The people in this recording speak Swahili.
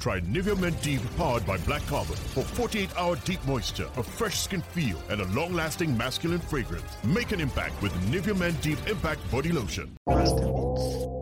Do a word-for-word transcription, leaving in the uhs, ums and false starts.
Try Nivea Men Deep powered by Black Carbon for forty-eight hour deep moisture, a fresh skin feel, and a long-lasting masculine fragrance. Make an impact with Nivea Men Deep Impact Body Lotion.